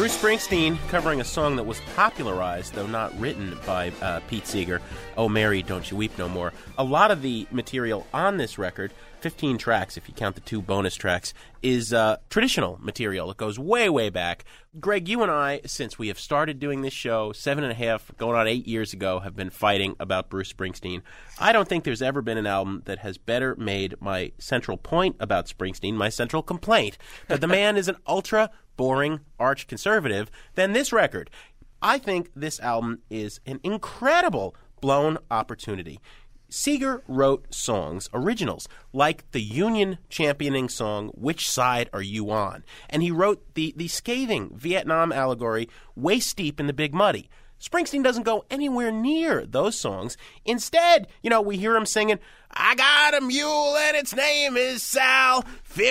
Bruce Springsteen covering a song that was popularized, though not written, by Pete Seeger, Oh Mary, Don't You Weep No More. A lot of the material on this record, 15 tracks if you count the 2 bonus tracks, is traditional material. It goes way, way back. Greg, you and I, since we have started doing this show 7.5, going on 8 years ago, have been fighting about Bruce Springsteen. I don't think there's ever been an album that has better made my central point about Springsteen, my central complaint, that the man is an ultra-boring arch-conservative, than this record. I think this album is an incredible blown opportunity. Seeger wrote songs, originals, like the Union championing song, Which Side Are You On? And he wrote the scathing Vietnam allegory, Waist Deep in the Big Muddy. Springsteen doesn't go anywhere near those songs. Instead, we hear him singing, I got a mule and its name is Sal,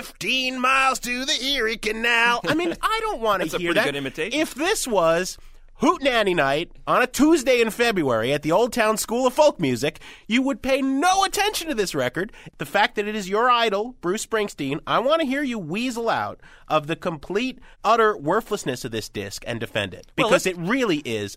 15 miles to the Erie Canal. I mean, I don't want to hear that. That's a pretty good imitation. If this was Hootenanny Night on a Tuesday in February at the Old Town School of Folk Music, you would pay no attention to this record. The fact that it is your idol, Bruce Springsteen, I want to hear you weasel out of the complete, utter worthlessness of this disc and defend it. Because it really is.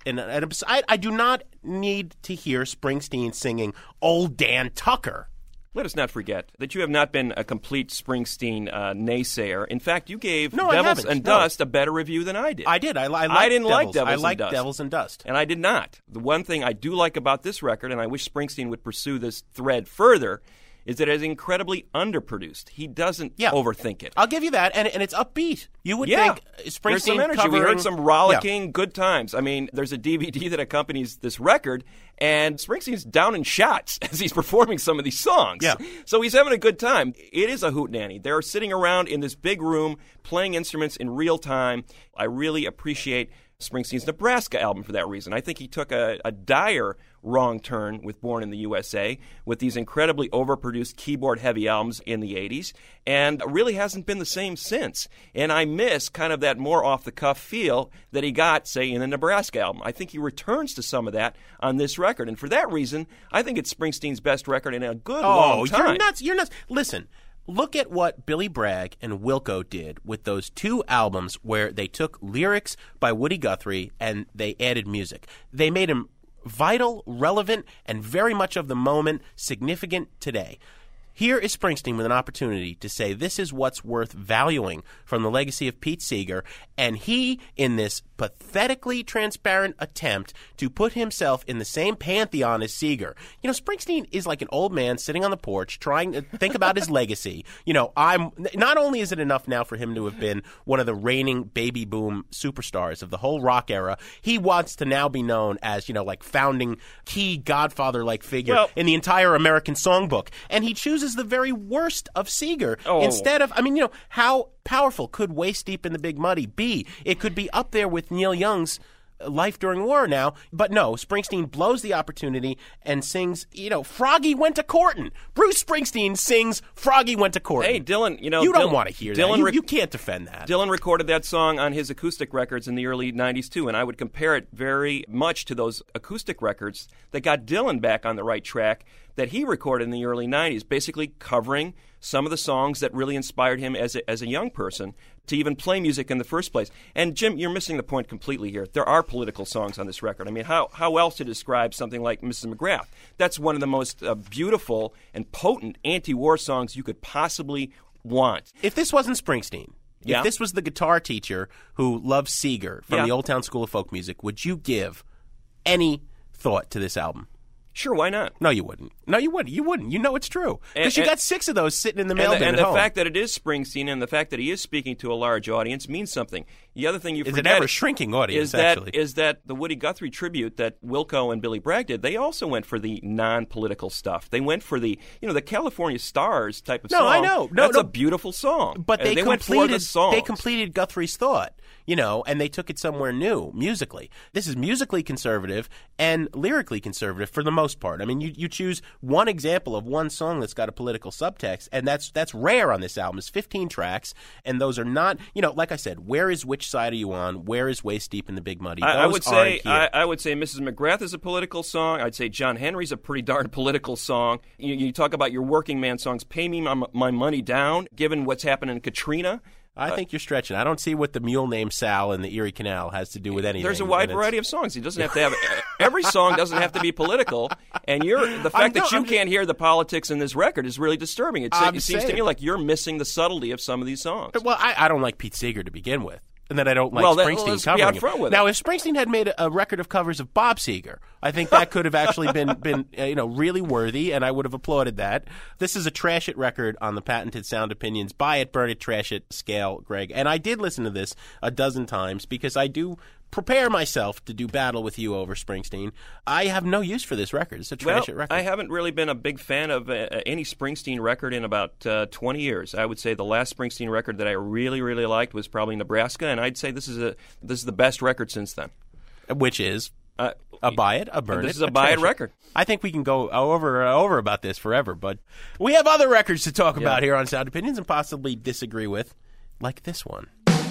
I do not need to hear Springsteen singing Old Dan Tucker. Let us not forget that you have not been a complete Springsteen naysayer. In fact, you gave Devils and Dust a better review than I did. I did. I didn't like Devils and Dust. I liked Devils and Dust. And I did not. The one thing I do like about this record, and I wish Springsteen would pursue this thread further, is that it is incredibly underproduced. He doesn't overthink it. I'll give you that, and it's upbeat. You would think Springsteen there's some energy. Covering... We heard some rollicking good times. I mean, there's a DVD that accompanies this record, and Springsteen's down in shots as he's performing some of these songs. Yeah. So he's having a good time. It is a hootenanny. They're sitting around in this big room playing instruments in real time. I really appreciate Springsteen's Nebraska album for that reason. I think he took a dire wrong turn with Born in the USA, with these incredibly overproduced keyboard-heavy albums in the 80s, and really hasn't been the same since. And I miss kind of that more off-the-cuff feel that he got, say, in the Nebraska album. I think he returns to some of that on this record, and for that reason, I think it's Springsteen's best record in a good long time. You're nuts. Listen. Look at what Billy Bragg and Wilco did with those 2 albums where they took lyrics by Woody Guthrie and they added music. They made him vital, relevant, and very much of the moment, significant today. Here is Springsteen with an opportunity to say this is what's worth valuing from the legacy of Pete Seeger, and he, in this pathetically transparent attempt to put himself in the same pantheon as Seeger. Springsteen is like an old man sitting on the porch trying to think about his legacy. Not only is it enough now for him to have been one of the reigning baby boom superstars of the whole rock era, he wants to now be known as, like founding key godfather-like figure in the entire American songbook. And he chooses the very worst of Seeger instead of, how powerful could Waist Deep in the Big Muddy be? It could be up there with Neil Young's Life During War now, but no, Springsteen blows the opportunity and sings, Froggy Went to Courtin'. Bruce Springsteen sings Froggy Went to Courtin'. Hey, Dylan, you don't want to hear that. You can't defend that. Dylan recorded that song on his acoustic records in the early 90s, too, and I would compare it very much to those acoustic records that got Dylan back on the right track that he recorded in the early 90s, basically covering some of the songs that really inspired him as a young person to even play music in the first place. And Jim, you're missing the point completely here. There are political songs on this record. I mean, how else to describe something like Mrs. McGrath? That's one of the most beautiful and potent anti-war songs you could possibly want. If this wasn't Springsteen, if this was the guitar teacher who loves Seeger from the Old Town School of Folk Music, would you give any thought to this album? Sure, why not? No, you wouldn't. You wouldn't. You know it's true. Because you got 6 of those sitting in the mail bin and at the home. fact that it is Springsteen and the fact that he is speaking to a large audience means something. The other thing you forget is an ever-shrinking audience, is that the Woody Guthrie tribute that Wilco and Billy Bragg did, they also went for the non-political stuff. They went for the California Stars type of song. No, I know. That's a beautiful song. But they went for the songs. They completed Guthrie's thought, and they took it somewhere new, musically. This is musically conservative and lyrically conservative for the most part. I mean, you choose one example of one song that's got a political subtext, and that's rare on this album. It's 15 tracks, and those are not, like I said, where is Which Side Are You On? Where is Waist Deep in the Big Muddy? I would say Mrs. McGrath is a political song. I'd say John Henry's a pretty darn political song. You talk about your working man songs, Pay Me My Money Down, given what's happened in Katrina. I think you're stretching. I don't see what the mule named Sal and the Erie Canal has to do with anything. There's a wide variety of songs. He doesn't have to have every song doesn't have to be political. And the fact that you can't hear the politics in this record is really disturbing. It seems to me like you're missing the subtlety of some of these songs. Well, I don't like Pete Seeger to begin with. And that I don't like Springsteen covering him. Now, if Springsteen had made a record of covers of Bob Seger, I think that could have actually been really worthy, and I would have applauded that. This is a Trash It record on the patented Sound Opinions Buy It, Burn It, Trash It scale, Greg. And I did listen to this a dozen times because I do prepare myself to do battle with you over Springsteen. I have no use for this record. It's a Trash It record. I haven't really been a big fan of any Springsteen record in about 20 years. I would say the last Springsteen record that I really, really liked was probably Nebraska, and I'd say this is the best record since then. Which is a Buy It, a Burn It. This is a Buy It record. I think we can go over about this forever, but we have other records to talk about here on Sound Opinions and possibly disagree with, like this one.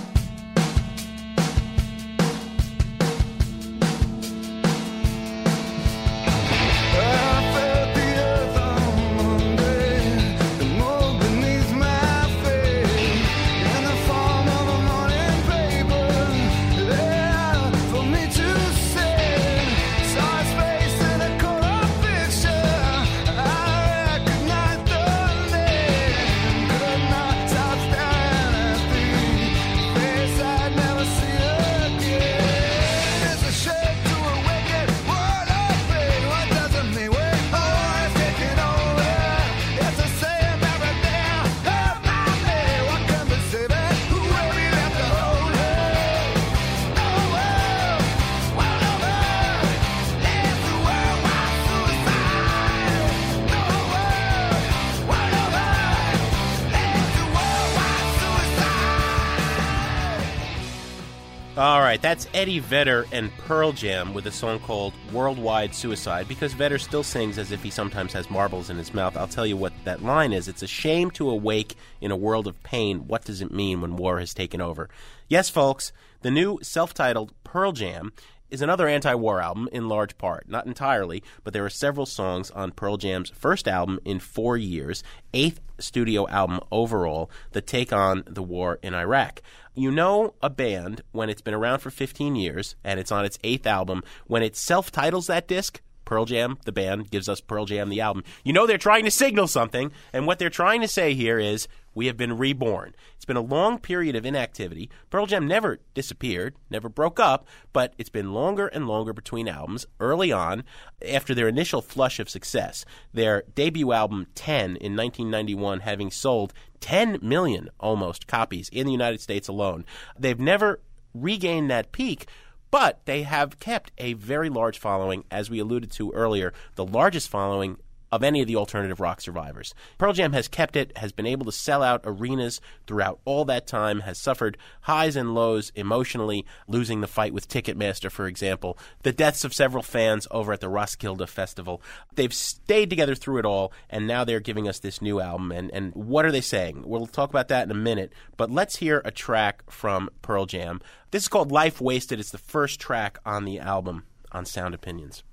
All right, that's Eddie Vedder and Pearl Jam with a song called Worldwide Suicide, because Vedder still sings as if he sometimes has marbles in his mouth. I'll tell you what that line is. It's a shame to awake in a world of pain. What does it mean when war has taken over? Yes, folks, the new self-titled Pearl Jam is another anti-war album in large part. Not entirely, but there are several songs on Pearl Jam's first album in 4 years, 8th studio album overall, that take on the war in Iraq. You know a band when it's been around for 15 years and it's on its 8th album, when it self-titles that disc, Pearl Jam, the band, gives us Pearl Jam, the album. You know they're trying to signal something, and what they're trying to say here is, we have been reborn. It's been a long period of inactivity. Pearl Jam never disappeared, never broke up, but it's been longer and longer between albums. Early on, after their initial flush of success, their debut album 10 in 1991 having sold 10 million almost copies in the United States alone, they've never regained that peak, but they have kept a very large following, as we alluded to earlier, the largest following of any of the alternative rock survivors. Pearl Jam has kept it, has been able to sell out arenas throughout all that time, has suffered highs and lows emotionally, losing the fight with Ticketmaster, for example, the deaths of several fans over at the Roskilde Festival. They've stayed together through it all, and now they're giving us this new album. And what are they saying? We'll talk about that in a minute, but let's hear a track from Pearl Jam. This is called Life Wasted. It's the first track on the album on Sound Opinions.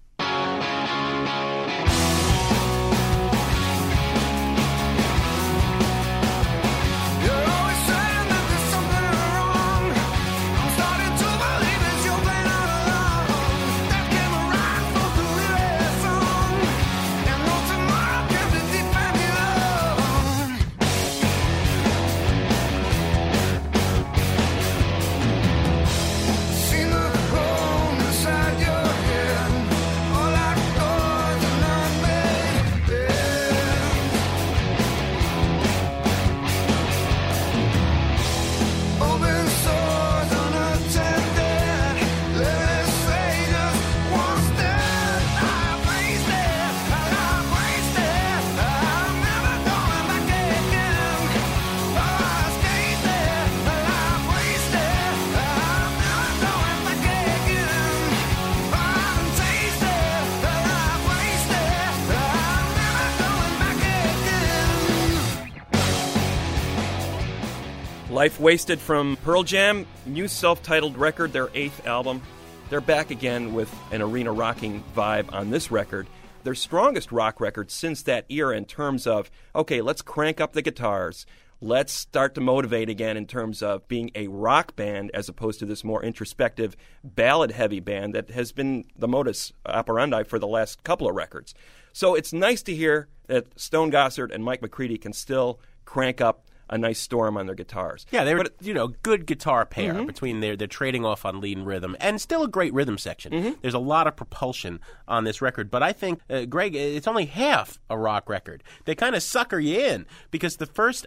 Life Wasted from Pearl Jam, new self-titled record, their 8th album. They're back again with an arena rocking vibe on this record. Their strongest rock record since that era in terms of, okay, let's crank up the guitars, let's start to motivate again in terms of being a rock band as opposed to this more introspective, ballad-heavy band that has been the modus operandi for the last couple of records. So it's nice to hear that Stone Gossard and Mike McCready can still crank up a nice storm on their guitars. Yeah, they were, good guitar pair between they're trading off on lead and rhythm, and still a great rhythm section. There's a lot of propulsion on this record, but I think, Greg, it's only half a rock record. They kind of sucker you in, because the first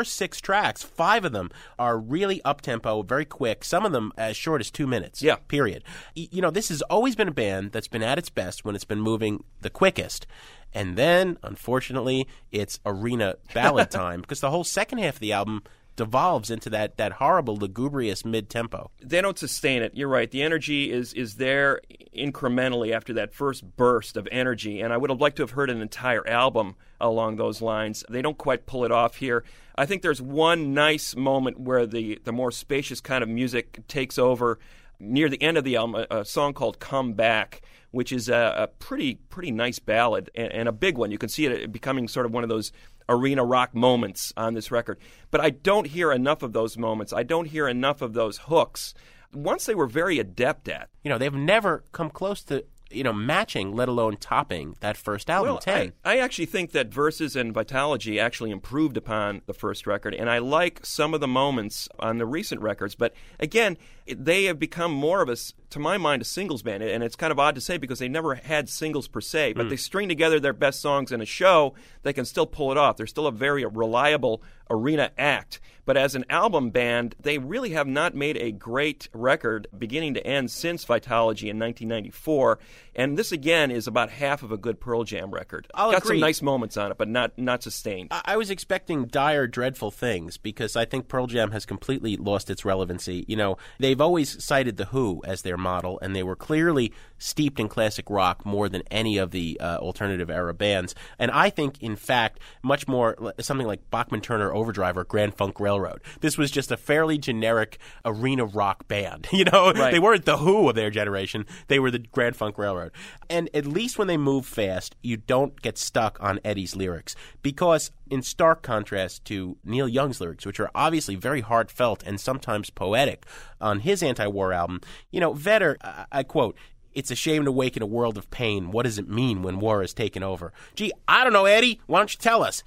6 tracks, 5 of them are really up-tempo, very quick, some of them as short as 2 minutes, period. This has always been a band that's been at its best when it's been moving the quickest. And then, unfortunately, it's arena ballad time, because the whole second half of the album devolves into that horrible, lugubrious mid-tempo. They don't sustain it. You're right. The energy is there incrementally after that first burst of energy, and I would have liked to have heard an entire album along those lines. They don't quite pull it off here. I think there's one nice moment where the more spacious kind of music takes over near the end of the album, a song called Come Back, which is a pretty nice ballad and a big one. You can see it becoming sort of one of those arena rock moments on this record. But I don't hear enough of those moments. I don't hear enough of those hooks. Once they were very adept at. They've never come close to matching, let alone topping that first album, 10. I actually think that Verses and Vitalogy actually improved upon the first record, and I like some of the moments on the recent records. But again, they have become more of to my mind, a singles band, and it's kind of odd to say because they never had singles per se, but they string together their best songs in a show, they can still pull it off. They're still a very reliable arena act. But as an album band, they really have not made a great record beginning to end since Vitalogy in 1994. And this, again, is about half of a good Pearl Jam record. I'll Got agree. some nice moments on it, but not sustained. I was expecting dire, dreadful things because I think Pearl Jam has completely lost its relevancy. They've always cited The Who as their model, and they were clearly steeped in classic rock more than any of the alternative era bands. And I think, in fact, much more something like Bachman-Turner Overdrive or Grand Funk Railroad. This was just a fairly generic arena rock band. Right. They weren't The Who of their generation. They were the Grand Funk Railroad. And at least when they move fast, you don't get stuck on Eddie's lyrics. Because in stark contrast to Neil Young's lyrics, which are obviously very heartfelt and sometimes poetic on his anti-war album, Vedder, I quote, "It's a shame to wake in a world of pain. What does it mean when war has taken over?" Gee, I don't know, Eddie. Why don't you tell us?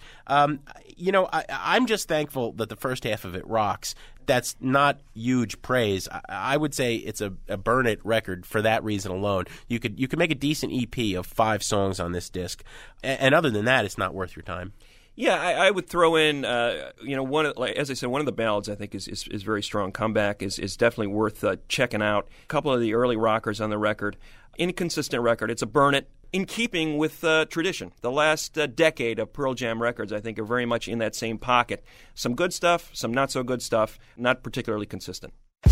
I'm just thankful that the first half of it rocks. That's not huge praise. I would say it's a burn it record for that reason alone. You could make a decent EP of 5 songs on this disc, and other than that, it's not worth your time. Yeah, I would throw in, as I said, one of the ballads I think is very strong. Comeback is definitely worth checking out. A couple of the early rockers on the record. Inconsistent record. It's a burn it. In keeping with tradition. The last decade of Pearl Jam records, I think, are very much in that same pocket. Some good stuff, some not so good stuff, not particularly consistent.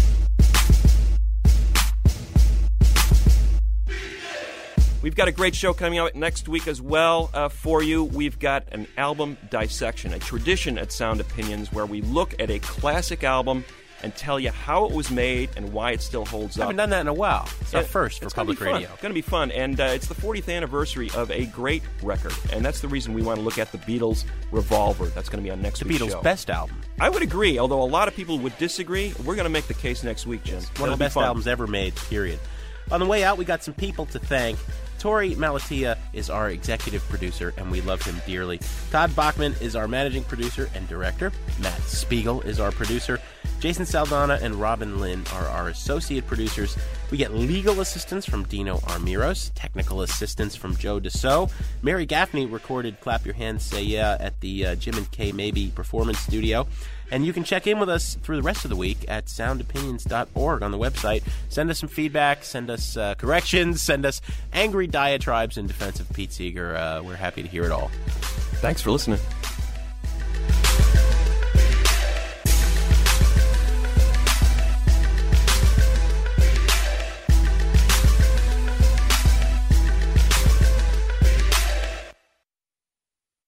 We've got a great show coming out next week as well for you. We've got an album dissection, a tradition at Sound Opinions where we look at a classic album and tell you how it was made and why it still holds up. I haven't done that in a while. It's our first for public radio. It's going to be fun, and it's the 40th anniversary of a great record, and that's the reason we want to look at the Beatles' Revolver. That's going to be on next week's show. The Beatles' best album. I would agree, although a lot of people would disagree. We're going to make the case next week, Jim. One of the best albums ever made, period. On the way out, we got some people to thank. Tori Malatia is our executive producer, and we love him dearly. Todd Bachman is our managing producer and director. Matt Spiegel is our producer. Jason Saldana and Robin Lynn are our associate producers. We get legal assistance from Dino Armiros, technical assistance from Joe Dassault. Mary Gaffney recorded Clap Your Hands, Say Yeah at the Jim and Kay Maybe Performance Studio. And you can check in with us through the rest of the week at soundopinions.org on the website. Send us some feedback, send us corrections, send us angry diatribes in defense of Pete Seeger. We're happy to hear it all. Thanks for listening.